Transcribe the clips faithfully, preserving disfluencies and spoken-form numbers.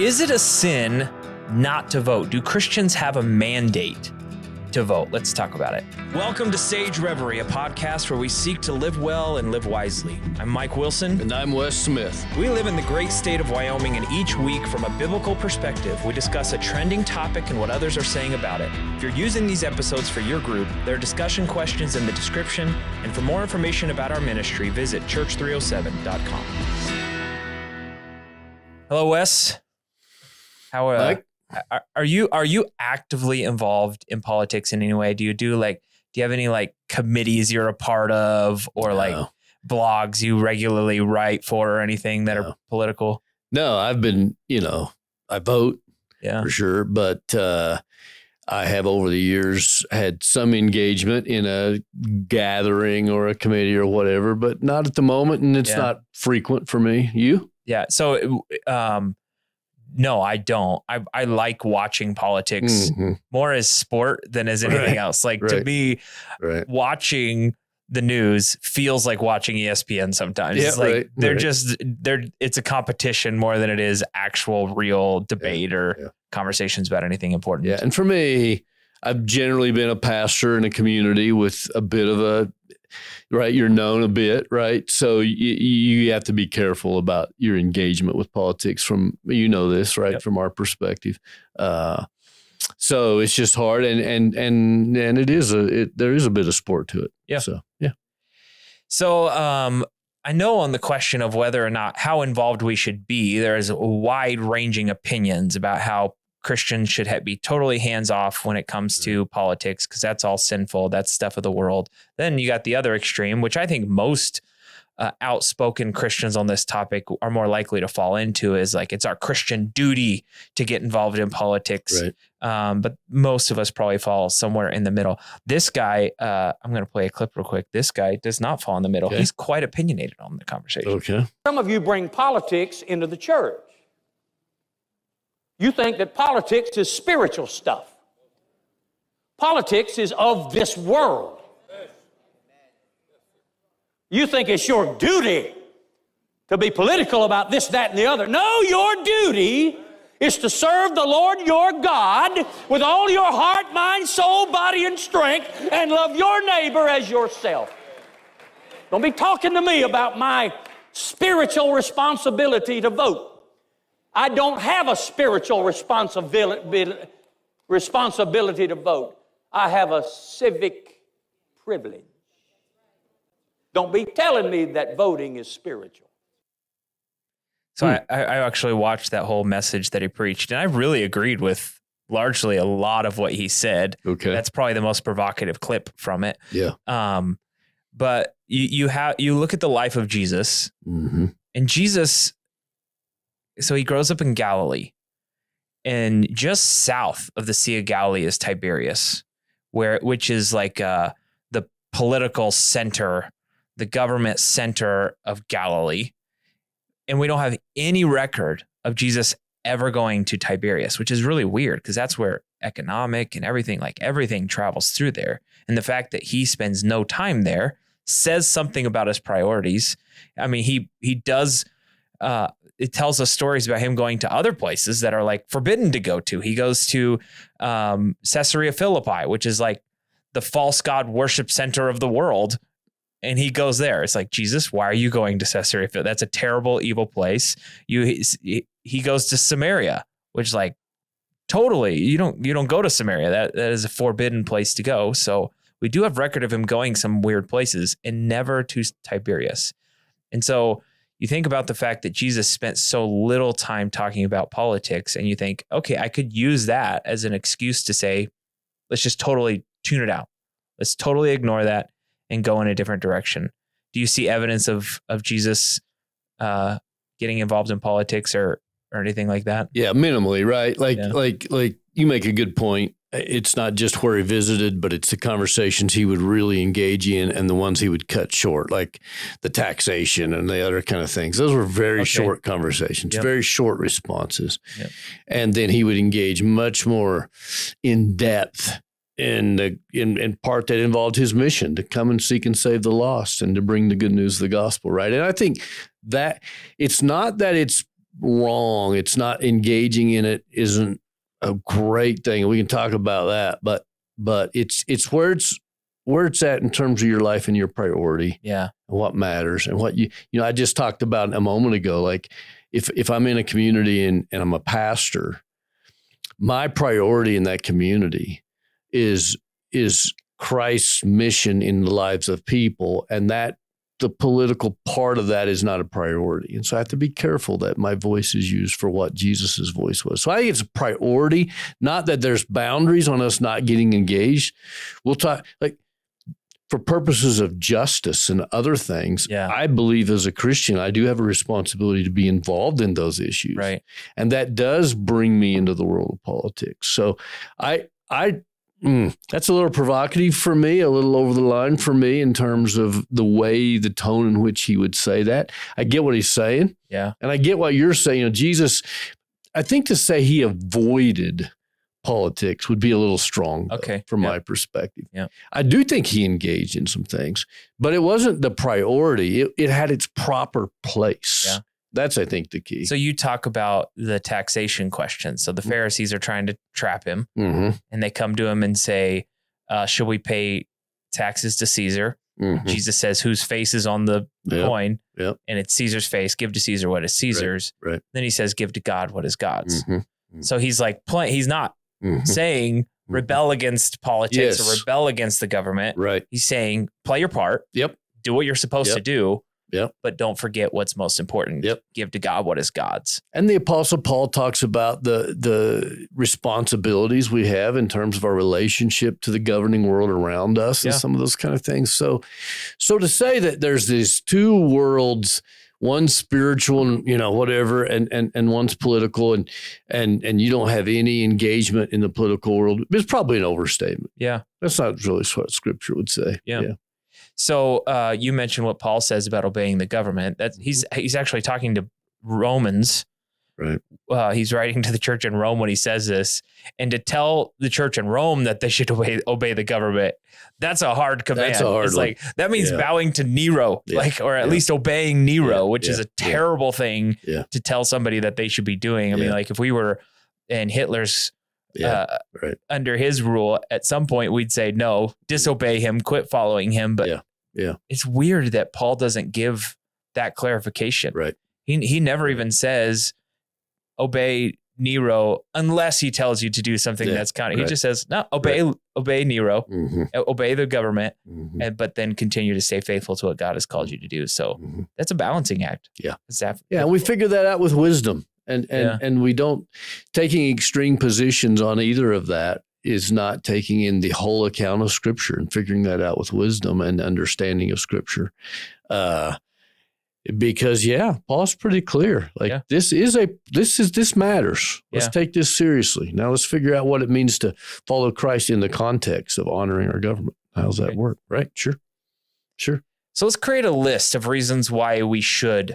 Is it a sin not to vote? Do Christians have a mandate to vote? Let's talk about it. Welcome to Sage Reverie, a podcast where we seek to live well and live wisely. I'm Mike Wilson. And I'm Wes Smith. We live in the great state of Wyoming, and each week, from a biblical perspective, we discuss a trending topic and what others are saying about it. If you're using these episodes for your group, there are discussion questions in the description. And for more information about our ministry, visit church three oh seven dot com. Hello, Wes. How uh, Mike? are, are you are you actively involved in politics in any way? Do you do like do you have any like committees you're a part of, or No. like blogs you regularly write for, or anything that No. are political? No, I've been, you know, I vote Yeah. for sure, but uh, I have over the years had some engagement in a gathering or a committee or whatever, but not at the moment, and it's Yeah. not frequent for me. You? Yeah. So, um, no, I don't. I I like watching politics Mhm. more as sport than as anything Right. else. Like to Right. me, Right. watching the news feels like watching E S P N sometimes. Yeah, It's like right, they're right. just they're it's a competition more than it is actual real debate or yeah. conversations about anything important. Yeah. And for me, I've generally been a pastor in a community with a bit of a, right, you're known a bit, right? So you, you have to be careful about your engagement with politics from, you know this, right, Yep. from our perspective. Uh, so it's just hard, and and and and it is a it, there is a bit of sport to it. Yeah. So yeah. So um, I know on the question of whether or not how involved we should be, there's wide-ranging opinions about how Christians should ha- be totally hands-off when it comes to politics, because that's all sinful. That's stuff of the world. Then you got the other extreme, which I think most uh, outspoken Christians on this topic are more likely to fall into, is like it's our Christian duty to get involved in politics. Right. Um, but most of us probably fall somewhere in the middle. This guy, uh, I'm going to play a clip real quick. This guy does not fall in the middle. Okay. He's quite opinionated on the conversation. Okay. Some of you bring politics into the church. You think that politics is spiritual stuff. Politics is of this world. You think it's your duty to be political about this, that, and the other. No, your duty is to serve the Lord your God with all your heart, mind, soul, body, and strength, and love your neighbor as yourself. Don't be talking to me about my spiritual responsibility to vote. I don't have a spiritual responsibility responsibility to vote. I have a civic privilege. Don't be telling me that voting is spiritual. So I, I actually watched that whole message that he preached, and I really agreed with largely a lot of what he said. Okay. That's probably the most provocative clip from it. Yeah. Um, but you you have you look at the life of Jesus, Mm-hmm. and Jesus. So he grows up in Galilee, and just south of the Sea of Galilee is Tiberias, where which is like uh, the political center, the government center of Galilee. And we don't have any record of Jesus ever going to Tiberias, which is really weird because that's where economic and everything, like everything travels through there. And the fact that he spends no time there says something about his priorities. I mean, he he does, uh, it tells us stories about him going to other places that are like forbidden to go to. He goes to um, Caesarea Philippi, which is like the false god worship center of the world. And he goes there. It's like, Jesus, why are you going to Caesarea Philippi? That's a terrible, evil place. You he, he goes to Samaria, which is like totally, you don't you don't go to Samaria. That that is a forbidden place to go. So we do have record of him going some weird places and never to Tiberias. And so you think about the fact that Jesus spent so little time talking about politics, and you think, okay, I could use that as an excuse to say, let's just totally tune it out. Let's totally ignore that and go in a different direction. Do you see evidence of of Jesus uh, getting involved in politics or or anything like that? Yeah, minimally, right? Like, Yeah. like, like you make a good point. It's not just where he visited, but it's the conversations he would really engage in and the ones he would cut short, like the taxation and the other kind of things. Those were very Okay. short conversations, Yep. very short responses. Yep. And then he would engage much more in depth in the in, in part that involved his mission to come and seek and save the lost and to bring the good news of the gospel, right? And I think that it's not that it's wrong. It's not engaging in it isn't a great thing. We can talk about that, but but it's it's where it's where it's at in terms of your life and your priority. Yeah. And what matters and what you you know, I just talked about a moment ago, like if if I'm in a community and, and I'm a pastor, my priority in that community is is Christ's mission in the lives of people, and that the political part of that is not a priority. And so I have to be careful that my voice is used for what Jesus's voice was. So I think it's a priority, not that there's boundaries on us not getting engaged. We'll talk, like, for purposes of justice and other things, yeah. I believe as a Christian, I do have a responsibility to be involved in those issues. Right. And that does bring me into the world of politics. So I, I, Mm, that's a little provocative for me, a little over the line for me in terms of the way, the tone in which he would say that. I get what he's saying. Yeah. And I get what you're saying. You know, Jesus, I think to say he avoided politics would be a little strong though, okay. from yeah. my perspective. Yeah. I do think he engaged in some things, but it wasn't the priority. It, it had its proper place. Yeah. That's, I think, the key. So you talk about the taxation question. So the Pharisees are trying to trap him, mm-hmm. and they come to him and say, uh, should we pay taxes to Caesar? Mm-hmm. Jesus says, whose face is on the Yep. coin? Yep. And it's Caesar's face. Give to Caesar what is Caesar's. Right. Right. Then he says, give to God what is God's. Mm-hmm. Mm-hmm. So he's like, play, he's not Mm-hmm. saying rebel against politics Yes. or rebel against the government. Right. He's saying, play your part. Yep. Do what you're supposed Yep. to do. Yep. But don't forget what's most important. Yep. Give to God what is God's. And the Apostle Paul talks about the the responsibilities we have in terms of our relationship to the governing world around us and Yeah. some of those kind of things. So, so to say that there's these two worlds, one spiritual and, you know, whatever, and and and one's political, and and and you don't have any engagement in the political world, is probably an overstatement. Yeah. That's not really what Scripture would say. Yeah. Yeah. So uh, you mentioned what Paul says about obeying the government. That's he's he's actually talking to Romans. Right. Uh, he's writing to the church in Rome when he says this, and to tell the church in Rome that they should obey obey the government. That's a hard command. That's a hard it's one. like that means Yeah. bowing to Nero, Yeah. like or at Yeah. least obeying Nero, Yeah. which is Yeah. a terrible thing Yeah. to tell somebody that they should be doing. I mean, Yeah. like if we were in Hitler's Yeah. uh, right. under his rule, at some point we'd say no, disobey him, quit following him. But Yeah. Yeah. it's weird that Paul doesn't give that clarification. Right. He he never even says obey Nero unless he tells you to do something Yeah, that's kind of. right. He just says no, obey obey Nero, Mm-hmm. uh, obey the government, Mm-hmm. and but then continue to stay faithful to what God has called you to do. So Mm-hmm. that's a balancing act. Yeah. It's that, Yeah, and we figure that out with wisdom, and and Yeah. and we don't taking extreme positions on either of that is not taking in the whole account of Scripture and figuring that out with wisdom and understanding of Scripture. Uh, because yeah, Paul's pretty clear. Like Yeah. this is a this is this matters. Let's Yeah. take this seriously. Now let's figure out what it means to follow Christ in the context of honoring our government. How's that Right. work? Right? Sure, sure. So let's create a list of reasons why we should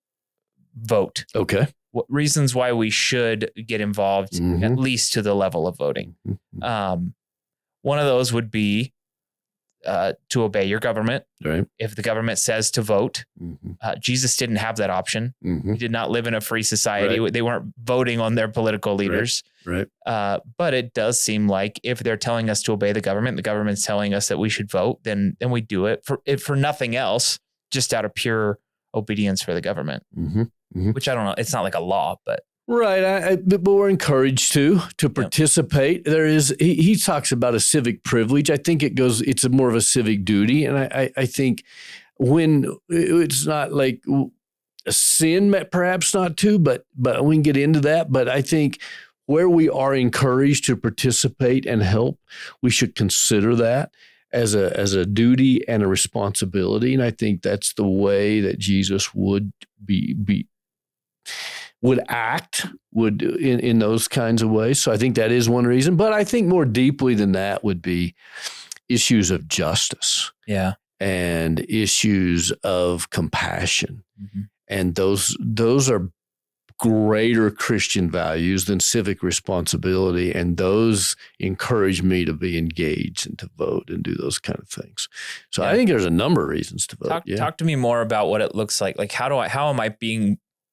vote. Okay. What reasons why we should get involved, Mhm. at least to the level of voting. Mhm. Um, one of those would be uh, to obey your government. Right. If the government says to vote, Mm-hmm. uh, Jesus didn't have that option. Mm-hmm. He did not live in a free society. They weren't voting on their political leaders. Right. Uh, but it does seem like if they're telling us to obey the government, the government's telling us that we should vote, then then we do it for if for nothing else, just out of pure obedience for the government. Mm-hmm. Which I don't know. It's not like a law, but Right, I, I, but we're encouraged to to participate. There is he, he talks about a civic privilege. I think it goes. It's a more of a civic duty, and I, I, I think when it's not like a sin, perhaps not to, but but we can get into that. But I think where we are encouraged to participate and help, we should consider that as a as a duty and a responsibility. And I think that's the way that Jesus would be be. would act would in, in those kinds of ways. So I think that is one reason. But I think more deeply than that would be issues of justice yeah. and issues of compassion. Mm-hmm. And those those are greater Christian values than civic responsibility. And those encourage me to be engaged and to vote and do those kind of things. So Yeah. I think there's a number of reasons to vote. Talk, yeah. talk to me more about what it looks like. Like, how do I, how am I being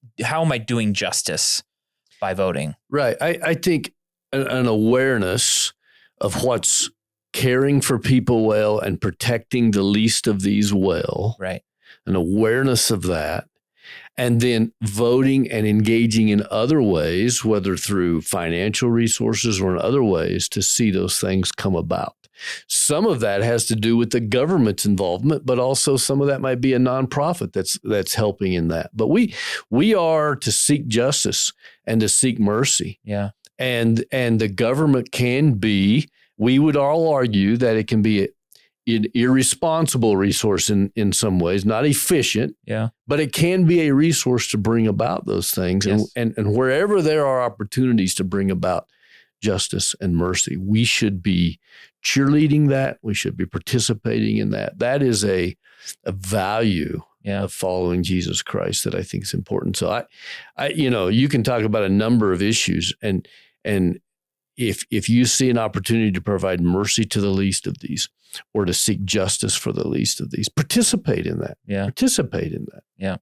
how am I doing justice by voting? Right. I, I think an, an awareness of what's caring for people well and protecting the least of these well, Right. an awareness of that, and then voting and engaging in other ways, whether through financial resources or in other ways, to see those things come about. Some of that has to do with the government's involvement, but also some of that might be a nonprofit that's that's helping in that. But we we are to seek justice and to seek mercy. Yeah. And and the government can be, we would all argue that it can be an irresponsible resource in, in some ways, not efficient, Yeah. but it can be a resource to bring about those things. Yes. And, and, and wherever there are opportunities to bring about justice and mercy, we should be cheerleading that. We should be participating in that. That is a, a value Yeah. of following Jesus Christ that I think is important. So I, I, you know, you can talk about a number of issues, and, and if, if you see an opportunity to provide mercy to the least of these, or to seek justice for the least of these, participate in that. Yeah. Participate in that. Yeah.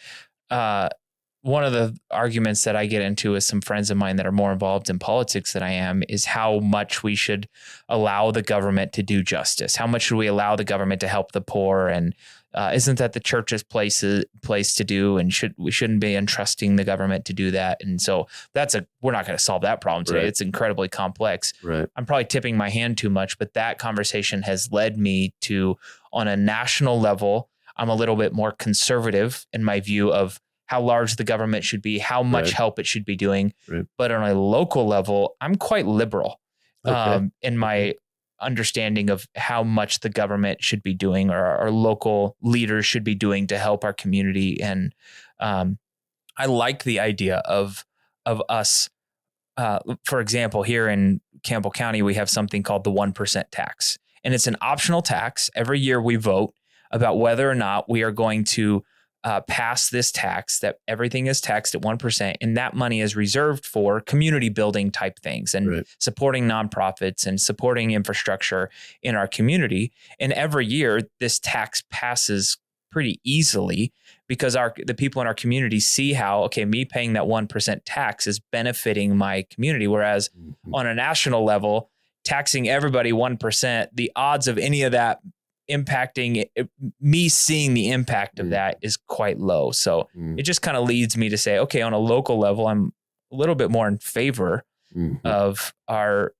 Uh, one of the arguments that I get into with some friends of mine that are more involved in politics than I am is how much we should allow the government to do justice. How much should we allow the government to help the poor? And uh, isn't that the church's place, place to do? And should we shouldn't be entrusting the government to do that? And so that's a we're not going to solve that problem today. Right. It's incredibly complex. Right. I'm probably tipping my hand too much, but that conversation has led me to, on a national level, I'm a little bit more conservative in my view of how large the government should be, how much Right. help it should be doing. Right. But on a local level, I'm quite liberal Okay. um, in my understanding of how much the government should be doing, or our, our local leaders should be doing to help our community. And um, I like the idea of of us. Uh, for example, here in Campbell County, we have something called the one percent tax, and it's an optional tax. Every year we vote about whether or not we are going to uh, pass this tax, that everything is taxed at one percent, and that money is reserved for community building type things and Right. supporting nonprofits and supporting infrastructure in our community. And every year this tax passes pretty easily because our the people in our community see how, okay, me paying that one percent tax is benefiting my community. Whereas Mhm. on a national level, taxing everybody one percent, the odds of any of that impacting it, me seeing the impact of Mm. that is quite low. So Mm. it just kind of leads me to say, okay, on a local level, I'm a little bit more in favor Mhm. of our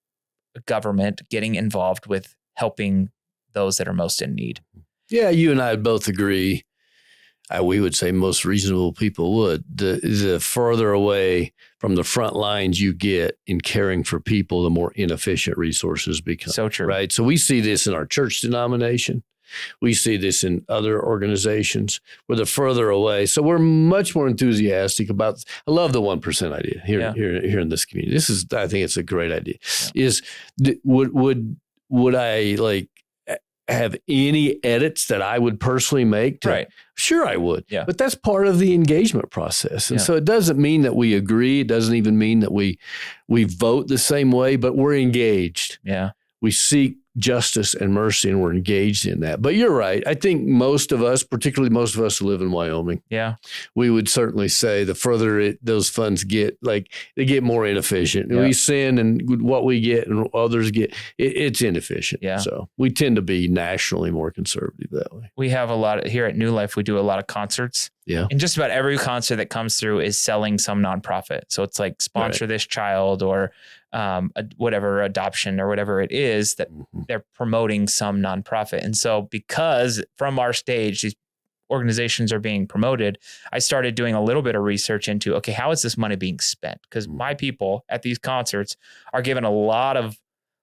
government getting involved with helping those that are most in need. Yeah, you and I would both agree. Uh, we would say most reasonable people would. The, the further away from the front lines you get in caring for people, the more inefficient resources become. So true. Right. So we see this in our church denomination. We see this in other organizations where the further away. So we're much more enthusiastic about, I love the one percent idea here, Yeah. here, here in this community. This is, I think it's a great idea. Is th- would, would, would I like have any edits that I would personally make to, Right. Sure, I would. Yeah. But that's part of the engagement process. And Yeah. so it doesn't mean that we agree. It doesn't even mean that we we vote the same way, but we're engaged. Yeah. We seek justice and mercy, and we're engaged in that. But you're right. I think most of us, particularly most of us who live in Wyoming, Yeah. we would certainly say the further it, those funds get, like they get more inefficient. Yeah. We send, and what we get and others get, it, it's inefficient. Yeah. So we tend to be nationally more conservative that way. We have a lot of, here at New Life, we do a lot of concerts. Yeah. And just about every concert that comes through is selling some nonprofit. So it's like sponsor this child or um, a, whatever adoption or whatever it is that Mhm. they're promoting some nonprofit. And so because from our stage, these organizations are being promoted, I started doing a little bit of research into, okay, how is this money being spent? Because Mhm. my people at these concerts are given a lot of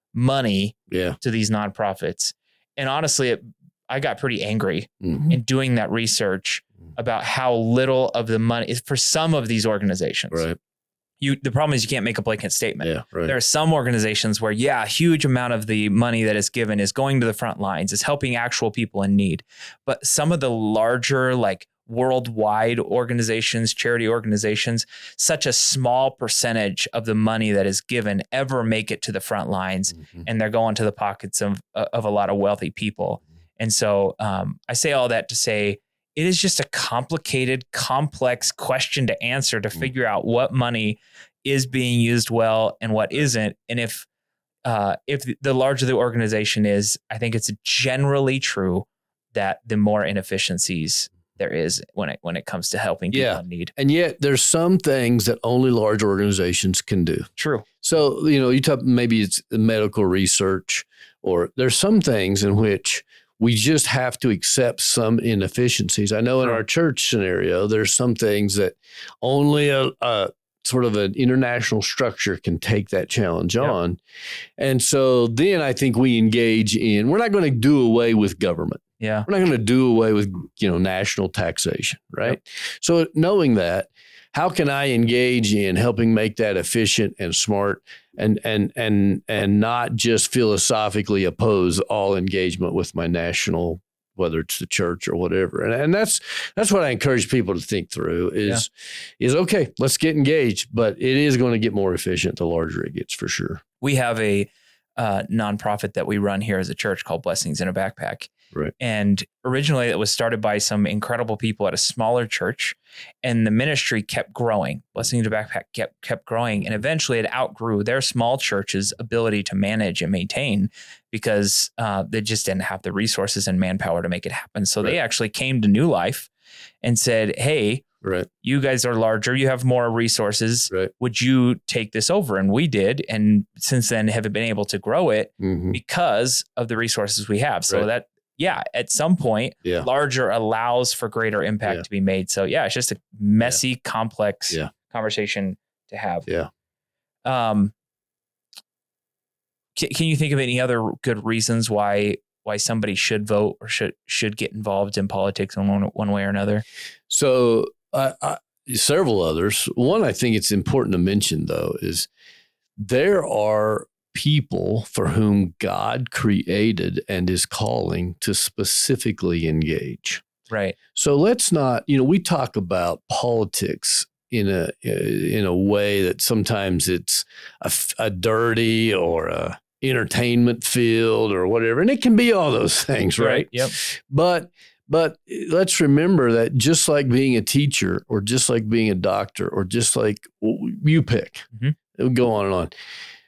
money Yeah. to these nonprofits. And honestly, it, I got pretty angry Mhm. in doing that research about how little of the money is for some of these organizations. Right. You, the problem is you can't make a blanket statement. Yeah. Right. There are some organizations where, yeah, a huge amount of the money that is given is going to the front lines, is helping actual people in need. But some of the larger, like worldwide organizations, charity organizations, such a small percentage of the money that is given ever make it to the front lines, Mhm. and they're going to the pockets of of a lot of wealthy people. And so um, I say all that to say, it is just a complicated, complex question to answer to figure out what money is being used well and what isn't. And if uh, if the larger the organization is, I think it's generally true that the more inefficiencies there is when it when it comes to helping people Yeah. in need. And yet there's some things that only large organizations can do. True. So, you know, you talk, maybe it's medical research, or there's some things in which we just have to accept some inefficiencies. I know in our church scenario, there's some things that only a, a sort of an international structure can take that challenge Yep. on. And so then I think we engage in, we're not going to do away with government. Yeah. We're not going to do away with, you know, national taxation, right? Yep. So knowing that, how can I engage in helping make that efficient and smart, and and and and not just philosophically oppose all engagement with my national, whether it's the church or whatever. And and that's that's what I encourage people to think through is yeah. is okay, let's get engaged, but it is going to get more efficient the larger it gets, for sure. We have a uh, nonprofit that we run here as a church called Blessings in a Backpack. Right. And originally it was started by some incredible people at a smaller church, and the ministry kept growing. Blessing to Backpack kept kept growing, and eventually it outgrew their small church's ability to manage and maintain, because uh, they just didn't have the resources and manpower to make it happen. So Right. they actually came to New Life and said, "Hey, Right. you guys are larger, you have more resources. Right. Would you take this over?" And we did, and since then have been able to grow it Mm-hmm. because of the resources we have. So Right. that. Yeah, at some point, Yeah. larger allows for greater impact Yeah. to be made. So yeah, it's just a messy, complex Yeah. conversation to have. Yeah. Um, can, can you think of any other good reasons why why somebody should vote or should should get involved in politics in one, one way or another? So uh, I, several others. One I think it's important to mention, though, is there are people for whom God created and is calling to specifically engage. Right. So let's not, you know, we talk about politics in a in a way that sometimes it's a, a dirty or a entertainment field or whatever, and it can be all those things, right? Right. Yep. But but let's remember that just like being a teacher, or just like being a doctor, or just like you pick, Mhm. it would go on and on.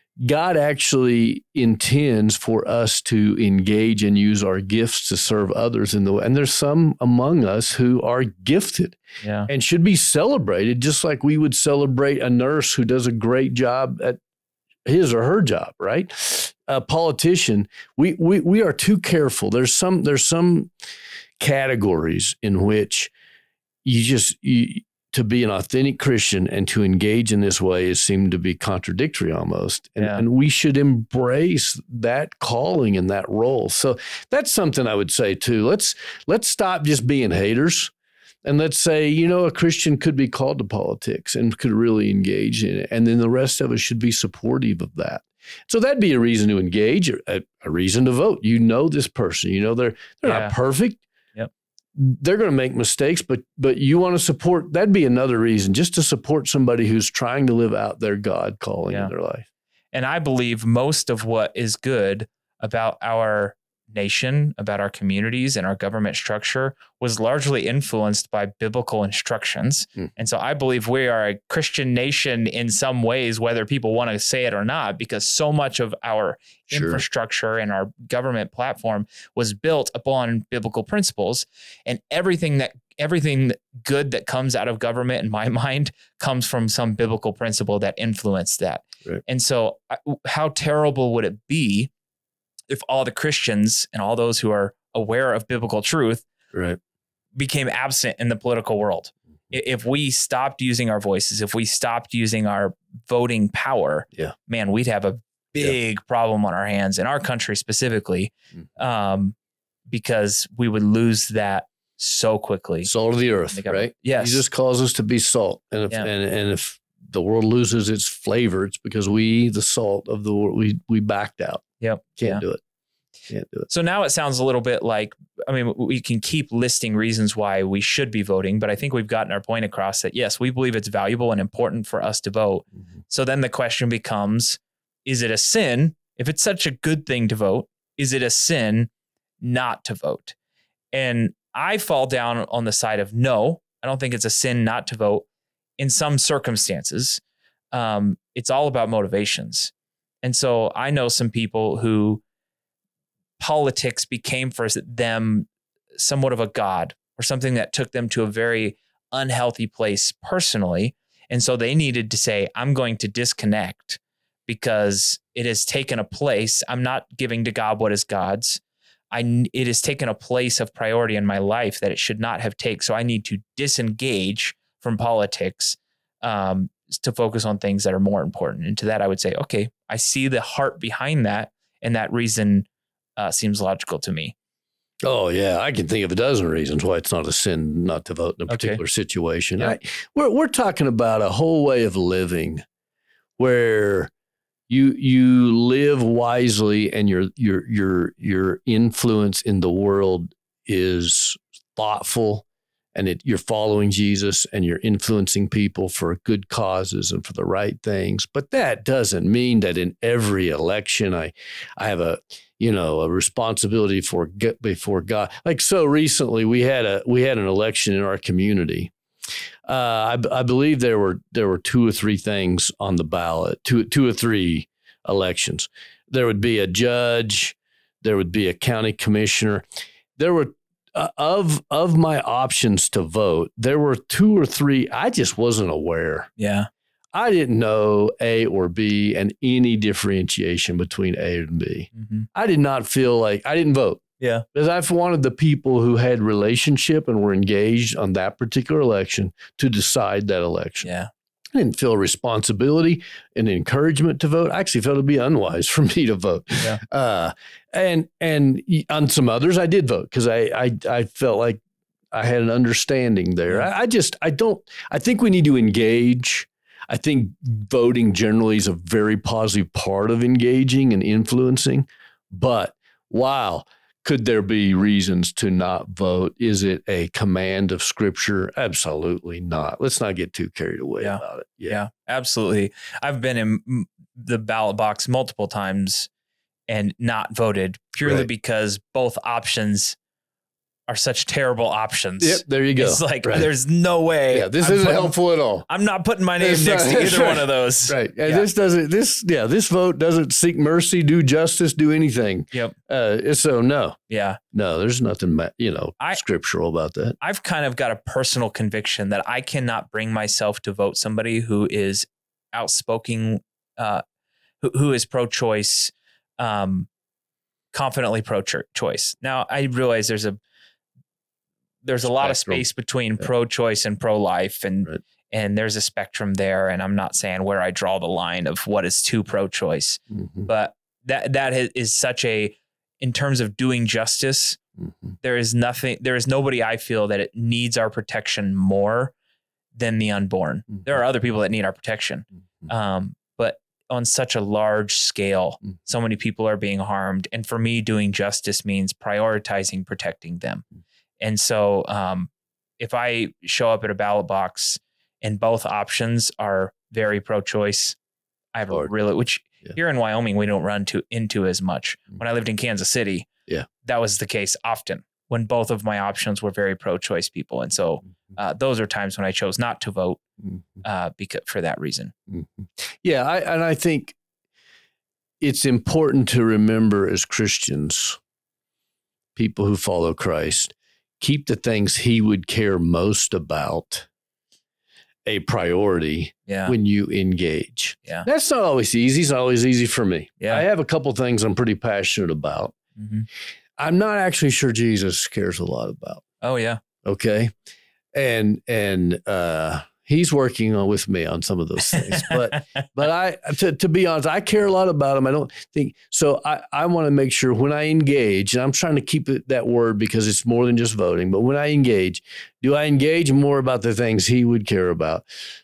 God actually intends for us to engage and use our gifts to serve others in the way. And there's some among us who are gifted Yeah. and should be celebrated, just like we would celebrate a nurse who does a great job at his or her job, right? A politician, we we we are too careful. There's some there's some categories in which you just you, to be an authentic Christian and to engage in this way is seemed to be contradictory almost. And, Yeah. and we should embrace that calling and that role. So that's something I would say too. Let's let's stop just being haters, and let's say, you know, a Christian could be called to politics and could really engage in it. And then the rest of us should be supportive of that. So that'd be a reason to engage, or a, a reason to vote. You know this person, you know, they're they're Yeah. not perfect. Yep. They're going to make mistakes, but but you want to support. That'd be another reason, just to support somebody who's trying to live out their God calling Yeah. in their life. And I believe most of what is good about our nation, about our communities and our government structure was largely influenced by biblical instructions. Mm. And so I believe we are a Christian nation in some ways, whether people want to say it or not, because so much of our Sure. infrastructure and our government platform was built upon biblical principles. And everything that everything good that comes out of government, in my mind, comes from some biblical principle that influenced that. Right. And so I- how terrible would it be if all the Christians and all those who are aware of biblical truth Right. became absent in the political world? I- If we stopped using our voices, if we stopped using our voting power, Yeah. man, we'd have a big problem on our hands, in our country specifically, Mhm. um, because we would lose that so quickly. Salt of the earth, The government. right? Yes. Jesus calls us to be salt, and if Yeah. and, and if the world loses its flavor, it's because we, the salt of the world, we we backed out. Yep. Can't Yeah. do it. Can't do it. So now it sounds a little bit like, I mean, we can keep listing reasons why we should be voting, but I think we've gotten our point across that, yes, we believe it's valuable and important for us to vote. Mhm. So then the question becomes, is it a sin? If it's such a good thing to vote, is it a sin not to vote? And I fall down on the side of no, I don't think it's a sin not to vote in some circumstances. Um, it's all about motivations. And so I know some people who politics became for them somewhat of a god or something that took them to a very unhealthy place personally. And so they needed to say, I'm going to disconnect because it has taken a place. I'm not giving to God what is God's. I, it has taken a place of priority in my life that it should not have taken. So I need to disengage from politics um, to focus on things that are more important. And to that, I would say, okay, I see the heart behind that. And that reason uh, seems logical to me. Oh, yeah. I can think of a dozen reasons why it's not a sin not to vote in a particular okay. situation. Yeah. I, we're, we're talking about a whole way of living where you you live wisely and your your your your influence in the world is thoughtful, and it, you're following Jesus and you're influencing people for good causes and for the right things. But that doesn't mean that in every election I I have a you know a responsibility for before God. Like so recently we had a we had an election in our community. Uh, I, I believe there were there were two or three things on the ballot, two two or three elections. There would be a judge, there would be a county commissioner. There were uh, of of my options to vote, there were two or three I just wasn't aware. Yeah. I didn't know A or B and any differentiation between A and B. Mm-hmm. I did not feel like I didn't vote. Yeah. Because I've wanted the people who had relationship and were engaged on that particular election to decide that election. Yeah. I didn't feel responsibility and encouragement to vote. I actually felt it'd be unwise for me to vote. Yeah. Uh, and and on some others, I did vote because I, I I felt like I had an understanding there. Yeah. I, I just I don't. I think we need to engage. I think voting generally is a very positive part of engaging and influencing. But wow. Could there be reasons to not vote? Is it a command of Scripture? Absolutely not. Let's not get too carried away yeah. about it. Yeah. yeah, absolutely. I've been in the ballot box multiple times and not voted purely right. because both options are such terrible options. Yep, there you go. It's like, right. there's no way. Yeah, this I'm isn't putting, helpful at all. I'm not putting my name That's next right, to either right. one of those. Right. And yeah. this doesn't, this, yeah, this vote doesn't seek mercy, do justice, do anything. Yep. Uh, so no, Yeah. no, there's nothing, you know, I, scriptural about that. I've kind of got a personal conviction that I cannot bring myself to vote somebody who is outspoken, uh, who, who is pro-choice, um, confidently pro-choice. Now, I realize there's a, there's a lot spectrum. of space between yeah. pro-choice and pro-life, and right. and there's a spectrum there. And I'm not saying where I draw the line of what is too pro-choice, mm-hmm. but that that is such a, in terms of doing justice, mm-hmm. there is nothing, there is nobody I feel that it needs our protection more than the unborn. Mm-hmm. There are other people that need our protection, mm-hmm. um, but on such a large scale, mm-hmm. so many people are being harmed. And for me, doing justice means prioritizing protecting them. Mm-hmm. And so um, if I show up at a ballot box and both options are very pro-choice, I have Lord. a really, which yeah. here in Wyoming, we don't run to into as much. Mm-hmm. When I lived in Kansas City, yeah, that was the case often when both of my options were very pro-choice people. And so uh, those are times when I chose not to vote mm-hmm. uh, because for that reason. Mm-hmm. Yeah. I, and I think it's important to remember as Christians, people who follow Christ, keep the things he would care most about a priority yeah. when you engage. Yeah. That's not always easy. It's not always easy for me. Yeah. I have a couple things I'm pretty passionate about. Mm-hmm. I'm not actually sure Jesus cares a lot about. Oh, yeah. Okay. And, and, uh, he's working on with me on some of those things, but, but I, to, to be honest, I care a lot about him. I don't think so. I, I want to make sure when I engage, and I'm trying to keep it that word because it's more than just voting, but when I engage, do I engage more about the things he would care about?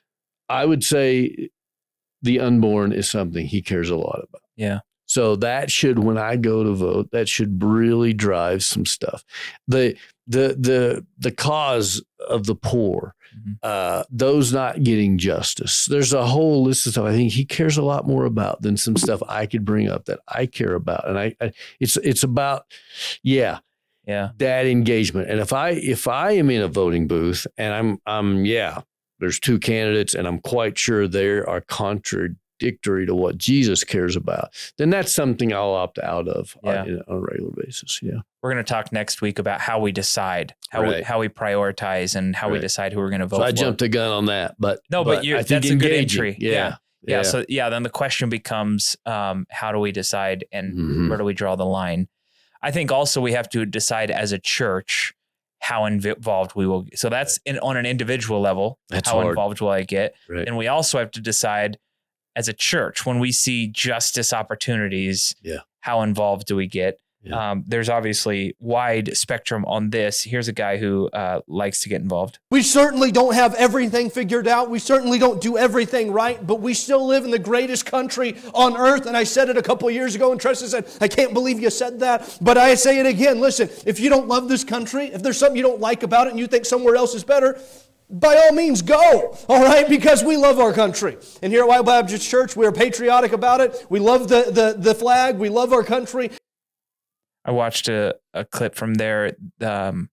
I would say the unborn is something he cares a lot about. Yeah. So that should, when I go to vote, that should really drive some stuff. The, the, the, the cause of the poor, mm-hmm. uh, those not getting justice. There's a whole list of stuff I think he cares a lot more about than some stuff I could bring up that I care about. And I, I it's, it's about, yeah, Yeah. That engagement. And if I if I am in a voting booth and I'm I'm yeah, there's two candidates and I'm quite sure they are contradictory to what Jesus cares about, then that's something I'll opt out of Yeah. on, on a regular basis. Yeah. We're going to talk next week about how we decide, how we, Right. how we prioritize, and how we Right. decide who we're going to vote So I for. jumped the gun on that, but No, but you're- I think that's a good engaging. entry. Yeah. Yeah. Yeah. So yeah, then the question becomes, um, how do we decide, and Mhm. where do we draw the line? I think also we have to decide as a church how involved we will. So that's in, on an individual level. That's how hard. involved will I get? Right. And we also have to decide as a church, when we see justice opportunities, Yeah. how involved do we get? Yeah. Um, there's obviously wide spectrum on this. Here's a guy who uh, likes to get involved. We certainly don't have everything figured out. We certainly don't do everything right, but we still live in the greatest country on earth. And I said it a couple of years ago, and Tressa said, I can't believe you said that. But I say it again. Listen, if you don't love this country, if there's something you don't like about it and you think somewhere else is better, by all means go, all right? Because we love our country. And here at White Baptist Church, we are patriotic about it. We love the, the, the flag. We love our country. I watched a, a clip from there um,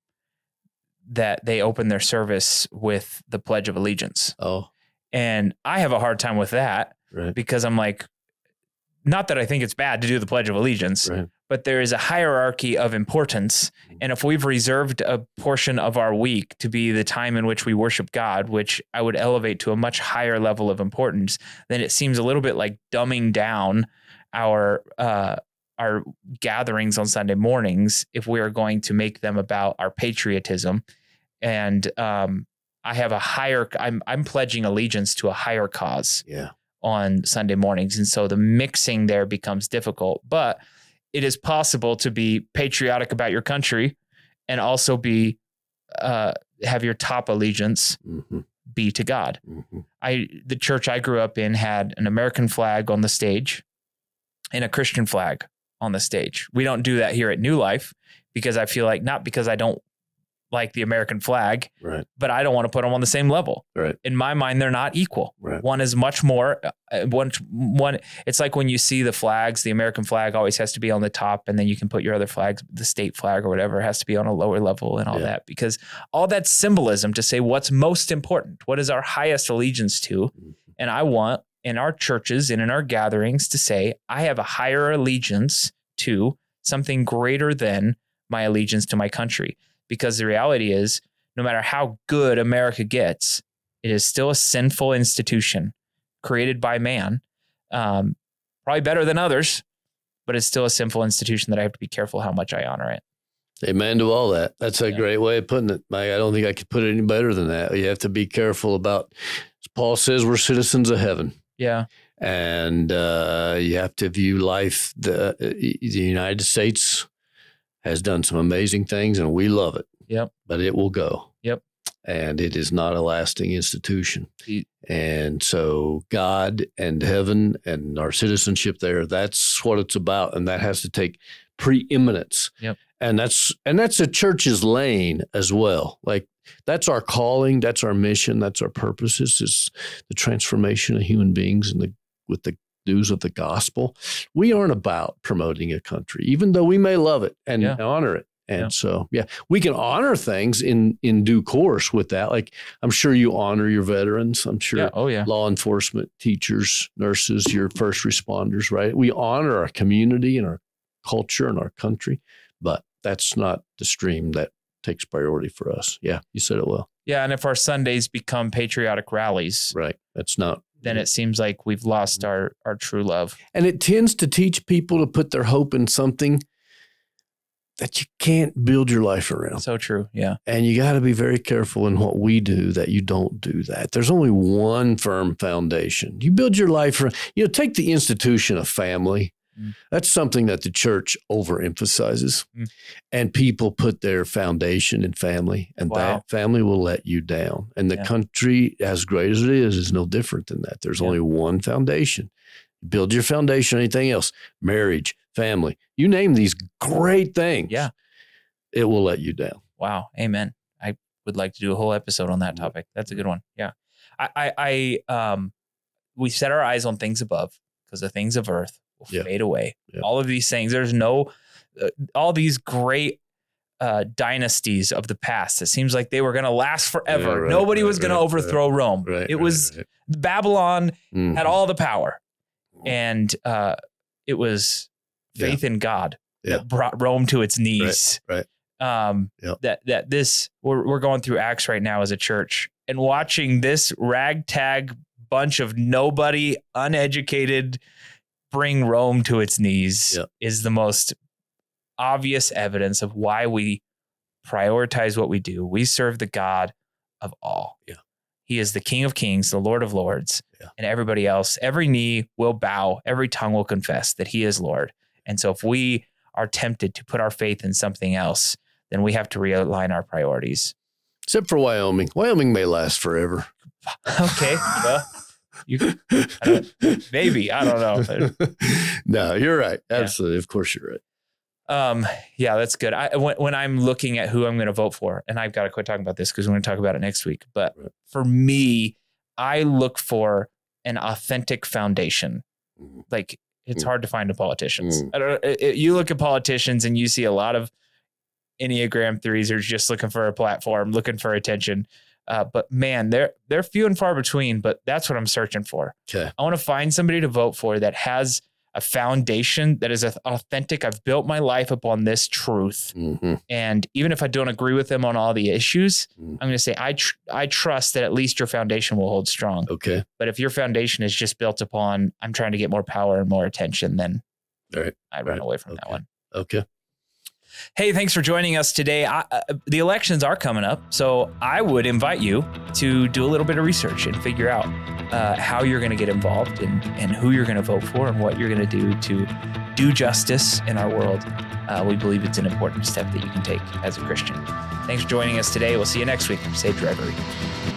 that they opened their service with the Pledge of Allegiance. Oh, And I have a hard time with that right. because I'm like, not that I think it's bad to do the Pledge of Allegiance, Right. but there is a hierarchy of importance. And if we've reserved a portion of our week to be the time in which we worship God, which I would elevate to a much higher level of importance, then it seems a little bit like dumbing down our uh, our gatherings on Sunday mornings if we are going to make them about our patriotism. And um, I have a higher, I'm I'm pledging allegiance to a higher cause Yeah. on Sunday mornings. And so the mixing there becomes difficult, but it is possible to be patriotic about your country and also be, uh, have your top allegiance Mm-hmm. be to God. Mm-hmm. I, the church I grew up in had an American flag on the stage and a Christian flag on the stage. We don't do that here at New Life because I feel like, not because I don't like the American flag, Right. but I don't want to put them on the same level. Right. In my mind, they're not equal. Right. One is much more, uh, one, one, it's like when you see the flags, the American flag always has to be on the top, and then you can put your other flags, the state flag or whatever, has to be on a lower level and all Yeah. that, because all that symbolism to say what's most important, what is our highest allegiance to. Mm-hmm. And I want in our churches and in our gatherings to say, I have a higher allegiance to something greater than my allegiance to my country. Because the reality is, no matter how good America gets, it is still a sinful institution created by man, um, probably better than others, but it's still a sinful institution that I have to be careful how much I honor it. Amen to all that. That's a Yeah. great way of putting it, Mike. I don't think I could put it any better than that. You have to be careful about, as Paul says, we're citizens of heaven. Yeah. And uh, you have to view life. The, the United States has done some amazing things, and we love it. Yep. But it will go. Yep. And it is not a lasting institution. Ye- And so God and heaven and our citizenship there, that's what it's about. And that has to take preeminence. Yep. And that's and that's a church's lane as well. Like that's our calling, that's our mission, that's our purposes, is the transformation of human beings and the with the news of the gospel. We aren't about promoting a country, even though we may love it and Yeah. honor it. And Yeah. so, yeah, we can honor things in in due course with that. Like I'm sure you honor your veterans. I'm sure Yeah. Oh, yeah. law enforcement, teachers, nurses, your first responders, right? We honor our community and our culture and our country, but that's not the stream that takes priority for us. Yeah, you said it well. Yeah. And if our Sundays become patriotic rallies, Right. That's not. then it seems like we've lost our, our true love. And it tends to teach people to put their hope in something that you can't build your life around. So true. Yeah. And you got to be very careful in what we do that you don't do that. There's only one firm foundation. You build your life around, you know, take the institution of family. Mm. That's something that the church overemphasizes. Mm. And people put their foundation in family, and Wow. that family will let you down. And the Yeah. country, as great as it is, is no different than that. There's Yeah. only one foundation. Build your foundation, anything else, marriage, family, you name these great things. Yeah. It will let you down. Wow. Amen. I would like to do a whole episode on that topic. That's a good one. Yeah. I, I, I um, we set our eyes on things above because the things of earth will Yeah. fade away. Yeah. All of these things, there's no, uh, all these great uh, dynasties of the past. It seems like they were going to last forever. Yeah, right, Nobody right, was going right, to overthrow right, Rome. Right, it right, was right. Babylon Mhm. had all the power, and uh, it was faith in God Yeah. that brought Rome to its knees. Right, Um, Yep. That that this we're we're going through Acts right now as a church, and watching this ragtag bunch of nobody, uneducated, bring Rome to its knees Yep. is the most obvious evidence of why we prioritize what we do. We serve the God of all. Yeah. He is the King of Kings, the Lord of Lords, Yeah. and everybody else, every knee will bow, every tongue will confess that he is Lord. And so if we are tempted to put our faith in something else, then we have to realign our priorities. Except for Wyoming. Wyoming may last forever. Okay. Well, you I don't, maybe, I don't know. No, you're right. Absolutely. Of course you're right. Um, yeah, that's good. I, when, when I'm looking at who I'm going to vote for, and I've got to quit talking about this because we're going to talk about it next week. But Right. for me, I look for an authentic foundation. Mhm. Like it's Mm. hard to find in politicians. Mm. I don't, it, it- you look at politicians and you see a lot of Enneagram threes are just looking for a platform, looking for attention. Uh, but man, they're they're few and far between. But that's what I'm searching for. Okay. I want to find somebody to vote for that has a foundation that is authentic. I've built my life upon this truth. Mm-hmm. And even if I don't agree with them on all the issues, Mm. I'm going to say, I, tr- I trust that at least your foundation will hold strong. Okay. But if your foundation is just built upon, I'm trying to get more power and more attention, then All right. I'd run Right. away from that Okay. one. Okay. Hey, thanks for joining us today. I, uh, the elections are coming up, so I would invite you to do a little bit of research and figure out uh, how you're going to get involved and, and who you're going to vote for and what you're going to do to do justice in our world. Uh, we believe it's an important step that you can take as a Christian. Thanks for joining us today. We'll see you next week. Save Drivery.